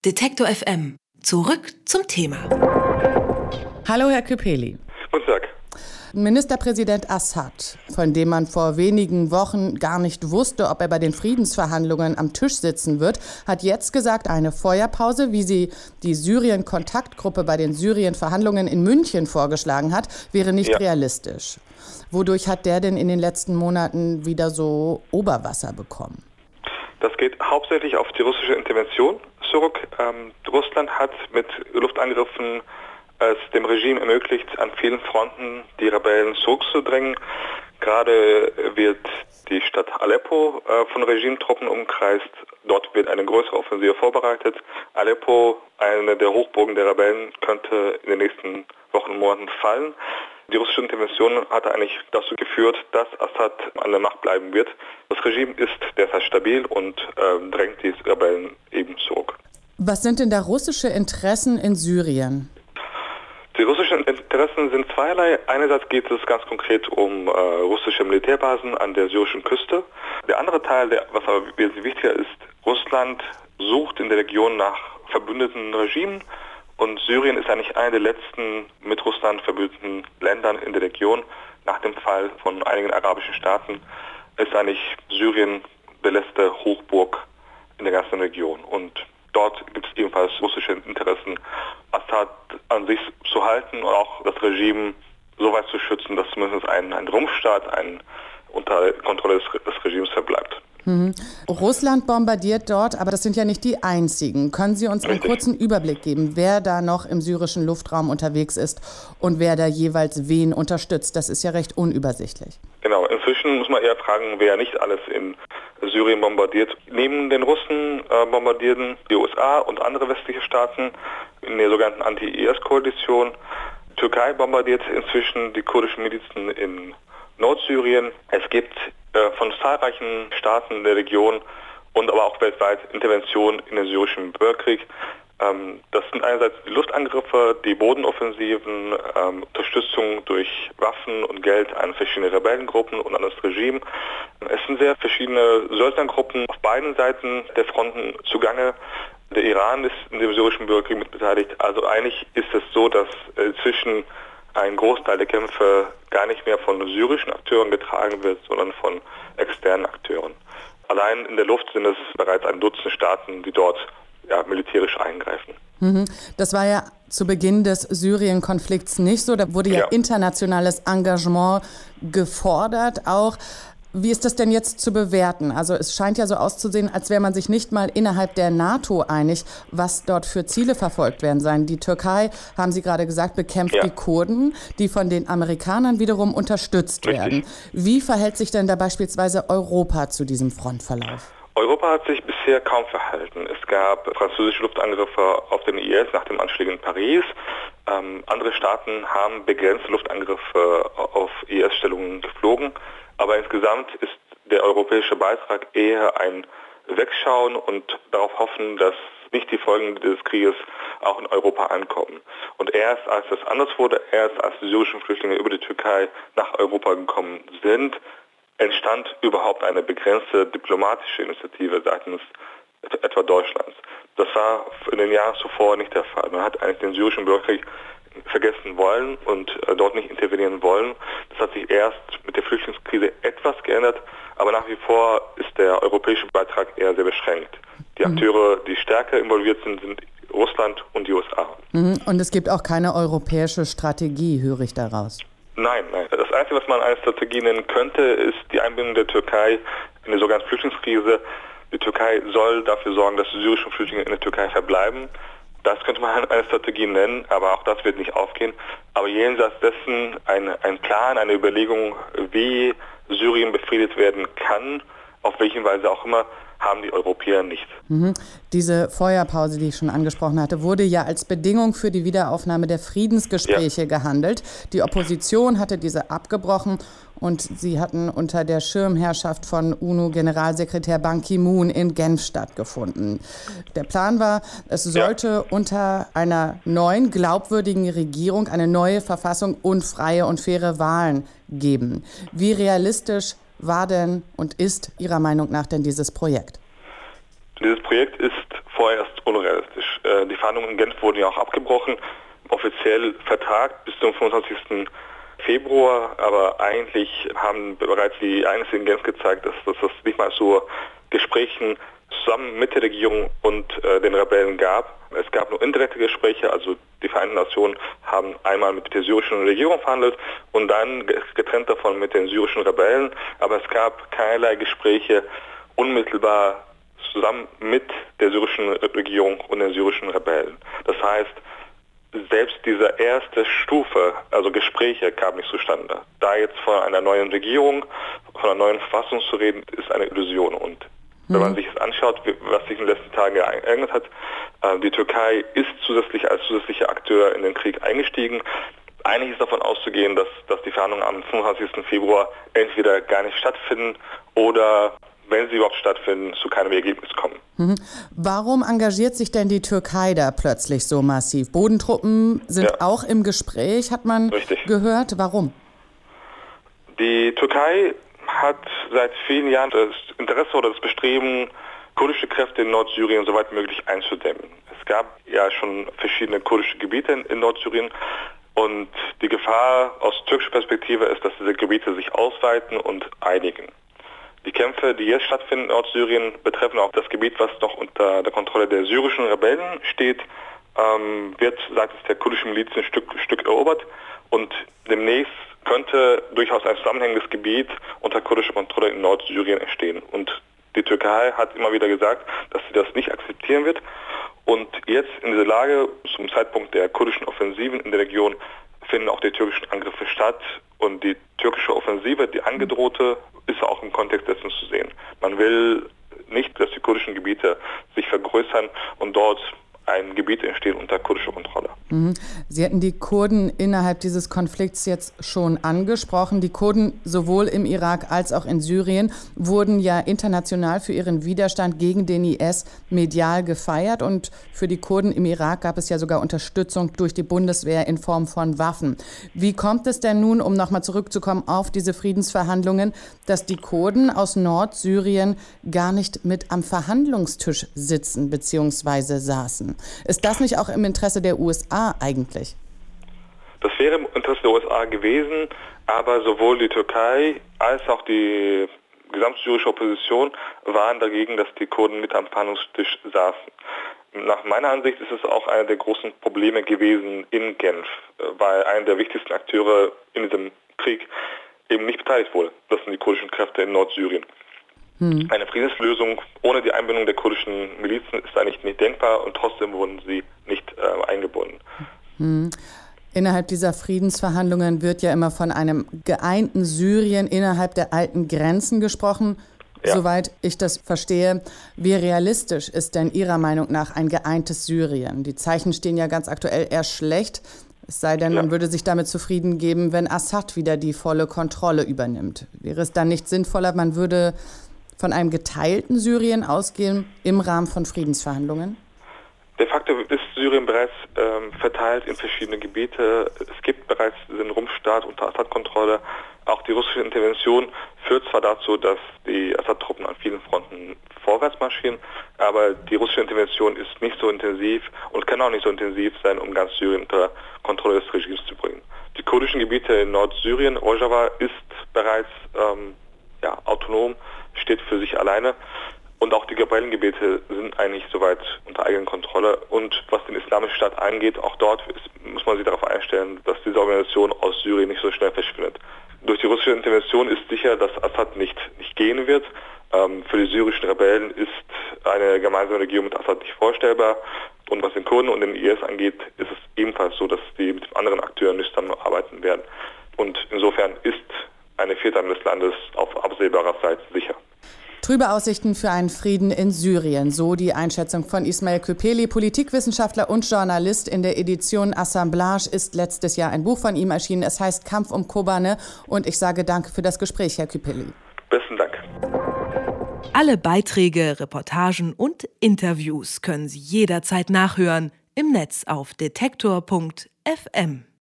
Detektor FM. Zurück zum Thema. Hallo, Herr Küpeli. Guten Tag. Ministerpräsident Assad, von dem man vor wenigen Wochen gar nicht wusste, ob er bei den Friedensverhandlungen am Tisch sitzen wird, hat jetzt gesagt, eine Feuerpause, wie sie die Syrien-Kontaktgruppe bei den Syrien-Verhandlungen in München vorgeschlagen hat, wäre nicht realistisch. Wodurch hat der denn in den letzten Monaten wieder so Oberwasser bekommen? Das geht hauptsächlich auf die russische Intervention zurück. Russland hat mit Luftangriffen es dem Regime ermöglicht, an vielen Fronten die Rebellen zurückzudrängen. Gerade wird die Stadt Aleppo von Regimetruppen umkreist. Dort wird eine größere Offensive vorbereitet. Aleppo, eine der Hochburgen der Rebellen, könnte in den nächsten Wochen und Monaten fallen. Die russische Intervention hat eigentlich dazu geführt, dass Assad an der Macht bleiben wird. Das Regime ist derzeit stabil und drängt die Rebellen eben zurück. Was sind denn da russische Interessen in Syrien? Die russischen Interessen sind zweierlei. Einerseits geht es ganz konkret um russische Militärbasen an der syrischen Küste. Der andere Teil, was aber wesentlich wichtiger ist, Russland sucht in der Region nach verbündeten Regimen. Und Syrien ist eigentlich einer der letzten mit Russland verbündeten Ländern in der Region. Nach dem Fall von einigen arabischen Staaten ist eigentlich Syrien der letzte Hochburg in der ganzen Region. Und dort gibt es ebenfalls russische Interessen, Assad an sich zu halten und auch das Regime so weit zu schützen, dass zumindest ein Rumpfstaat unter Kontrolle des Regimes verbleibt. Russland bombardiert dort, aber das sind ja nicht die einzigen. Können Sie uns einen kurzen Überblick geben, wer da noch im syrischen Luftraum unterwegs ist und wer da jeweils wen unterstützt? Das ist ja recht unübersichtlich. Genau, inzwischen muss man eher fragen, wer nicht alles in Syrien bombardiert. Neben den Russen bombardieren die USA und andere westliche Staaten in der sogenannten Anti-IS-Koalition. Die Türkei bombardiert inzwischen die kurdischen Milizen in Nordsyrien. Es gibt von zahlreichen Staaten in der Region und aber auch weltweit Interventionen in den syrischen Bürgerkrieg. Das sind einerseits die Luftangriffe, die Bodenoffensiven, Unterstützung durch Waffen und Geld an verschiedene Rebellengruppen und an das Regime. Es sind sehr verschiedene Söldnergruppen auf beiden Seiten der Fronten zugange. Der Iran ist in dem syrischen Bürgerkrieg mit beteiligt. Also eigentlich ist es so, dass inzwischen ein Großteil der Kämpfe gar nicht mehr von syrische Akteuren getragen wird, sondern von externen Akteuren. Allein in der Luft sind es bereits ein Dutzend Staaten, die dort militärisch eingreifen. Das war ja zu Beginn des Syrien-Konflikts nicht so. Da wurde ja internationales Engagement gefordert auch. Wie ist das denn jetzt zu bewerten? Also es scheint ja so auszusehen, als wäre man sich nicht mal innerhalb der NATO einig, was dort für Ziele verfolgt werden sollen. Die Türkei, haben Sie gerade gesagt, bekämpft die Kurden, die von den Amerikanern wiederum unterstützt werden. Wie verhält sich denn da beispielsweise Europa zu diesem Frontverlauf? Europa hat sich bisher kaum verhalten. Es gab französische Luftangriffe auf den IS nach dem Anschlag in Paris. Andere Staaten haben begrenzte Luftangriffe auf IS-Stellungen geflogen. Aber insgesamt ist der europäische Beitrag eher ein Wegschauen und darauf hoffen, dass nicht die Folgen des Krieges auch in Europa ankommen. Und erst als das anders wurde, erst als die syrischen Flüchtlinge über die Türkei nach Europa gekommen sind, entstand überhaupt eine begrenzte diplomatische Initiative seitens etwa Deutschlands. Das war in den Jahren zuvor nicht der Fall. Man hat eigentlich den syrischen Bürgerkrieg vergessen wollen und dort nicht intervenieren wollen. Das hat sich erst mit der Flüchtlingskrise etwas geändert, aber nach wie vor ist der europäische Beitrag eher sehr beschränkt. Die Akteure, die stärker involviert sind, sind Russland und die USA. Und es gibt auch keine europäische Strategie, höre ich daraus. Nein. Das Einzige, was man eine Strategie nennen könnte, ist die Einbindung der Türkei in die sogenannte Flüchtlingskrise. Die Türkei soll dafür sorgen, dass die syrischen Flüchtlinge in der Türkei verbleiben. Das könnte man eine Strategie nennen, aber auch das wird nicht aufgehen. Aber jenseits dessen ein Plan, eine Überlegung, wie Syrien befriedet werden kann, auf welche Weise auch immer, haben die Europäer nicht. Diese Feuerpause, die ich schon angesprochen hatte, wurde ja als Bedingung für die Wiederaufnahme der Friedensgespräche gehandelt. Die Opposition hatte diese abgebrochen und sie hatten unter der Schirmherrschaft von UNO-Generalsekretär Ban Ki-moon in Genf stattgefunden. Der Plan war, es sollte unter einer neuen, glaubwürdigen Regierung eine neue Verfassung und freie und faire Wahlen geben. Wie realistisch war denn und ist Ihrer Meinung nach denn dieses Projekt? Dieses Projekt ist vorerst unrealistisch. Verhandlungen in Genf wurden ja auch abgebrochen, offiziell vertagt bis zum 25. Februar, aber eigentlich haben bereits die Ereignisse in Genf gezeigt, dass das nicht mal so Gesprächen zusammen mit der Regierung und den Rebellen gab. Es gab nur indirekte Gespräche, also die Vereinten Nationen haben einmal mit der syrischen Regierung verhandelt und dann getrennt davon mit den syrischen Rebellen, aber es gab keinerlei Gespräche unmittelbar zusammen mit der syrischen Regierung und den syrischen Rebellen. Das heißt, selbst diese erste Stufe, also Gespräche, kam nicht zustande. Da jetzt von einer neuen Regierung, von einer neuen Verfassung zu reden, ist eine Illusion. Und wenn man sich das anschaut, was sich in den letzten Tagen geändert hat, die Türkei ist als zusätzlicher Akteur in den Krieg eingestiegen. Eigentlich ist davon auszugehen, dass die Verhandlungen am 25. Februar entweder gar nicht stattfinden oder, wenn sie überhaupt stattfinden, zu keinem Ergebnis kommen. Warum engagiert sich denn die Türkei da plötzlich so massiv? Bodentruppen sind auch im Gespräch, hat man gehört. Warum? Die Türkei hat seit vielen Jahren das Interesse oder das Bestreben, kurdische Kräfte in Nordsyrien so weit wie möglich einzudämmen. Es gab ja schon verschiedene kurdische Gebiete in Nordsyrien und die Gefahr aus türkischer Perspektive ist, dass diese Gebiete sich ausweiten und einigen. Die Kämpfe, die jetzt stattfinden in Nordsyrien, betreffen auch das Gebiet, was noch unter der Kontrolle der syrischen Rebellen steht, wird seitens der kurdischen Milizen Stück für Stück erobert und demnächst könnte durchaus ein zusammenhängendes Gebiet unter kurdischer Kontrolle in Nordsyrien entstehen. Und die Türkei hat immer wieder gesagt, dass sie das nicht akzeptieren wird. Und jetzt in dieser Lage, zum Zeitpunkt der kurdischen Offensiven in der Region, finden auch die türkischen Angriffe statt. Und die türkische Offensive, die angedrohte, ist auch im Kontext dessen zu sehen. Man will nicht, dass die kurdischen Gebiete sich vergrößern und dort ein Gebiet entsteht unter kurdischer Kontrolle. Sie hatten die Kurden innerhalb dieses Konflikts jetzt schon angesprochen. Die Kurden sowohl im Irak als auch in Syrien wurden ja international für ihren Widerstand gegen den IS medial gefeiert. Und für die Kurden im Irak gab es ja sogar Unterstützung durch die Bundeswehr in Form von Waffen. Wie kommt es denn nun, um nochmal zurückzukommen auf diese Friedensverhandlungen, dass die Kurden aus Nordsyrien gar nicht mit am Verhandlungstisch sitzen bzw. saßen? Ist das nicht auch im Interesse der USA eigentlich? Das wäre im Interesse der USA gewesen, aber sowohl die Türkei als auch die gesamtsyrische Opposition waren dagegen, dass die Kurden mit am Verhandlungstisch saßen. Nach meiner Ansicht ist es auch einer der großen Probleme gewesen in Genf, weil einer der wichtigsten Akteure in diesem Krieg eben nicht beteiligt wurde. Das sind die kurdischen Kräfte in Nordsyrien. Eine Friedenslösung ohne die Einbindung der kurdischen Milizen ist eigentlich nicht denkbar und trotzdem wurden sie nicht eingebunden. Innerhalb dieser Friedensverhandlungen wird ja immer von einem geeinten Syrien innerhalb der alten Grenzen gesprochen. Ja. Soweit ich das verstehe, wie realistisch ist denn Ihrer Meinung nach ein geeintes Syrien? Die Zeichen stehen ja ganz aktuell eher schlecht. Es sei denn, man würde sich damit zufrieden geben, wenn Assad wieder die volle Kontrolle übernimmt. Wäre es dann nicht sinnvoller, man würde von einem geteilten Syrien ausgehen im Rahmen von Friedensverhandlungen? De facto ist Syrien bereits verteilt in verschiedene Gebiete. Es gibt bereits den Rumpfstaat unter Assad-Kontrolle. Auch die russische Intervention führt zwar dazu, dass die Assad-Truppen an vielen Fronten vorwärts marschieren, aber die russische Intervention ist nicht so intensiv und kann auch nicht so intensiv sein, um ganz Syrien unter Kontrolle des Regimes zu bringen. Die kurdischen Gebiete in Nordsyrien, Rojava, ist bereits autonom, steht für sich alleine. Und auch die Rebellengebiete sind eigentlich soweit unter eigener Kontrolle. Und was den Islamischen Staat angeht, auch dort muss man sich darauf einstellen, dass diese Organisation aus Syrien nicht so schnell verschwindet. Durch die russische Intervention ist sicher, dass Assad nicht gehen wird. Für die syrischen Rebellen ist eine gemeinsame Regierung mit Assad nicht vorstellbar. Und was den Kurden und den IS angeht, ist es ebenfalls so, dass die mit anderen Akteuren nicht zusammenarbeiten werden. Und insofern ist eine Vierteilung des Landes auf absehbarer Zeit sicher. Trübe Aussichten für einen Frieden in Syrien, so die Einschätzung von Ismail Küpeli, Politikwissenschaftler und Journalist. In der Edition Assemblage ist letztes Jahr ein Buch von ihm erschienen. Es heißt Kampf um Kobane. Und ich sage danke für das Gespräch, Herr Küpeli. Besten Dank. Alle Beiträge, Reportagen und Interviews können Sie jederzeit nachhören im Netz auf detektor.fm.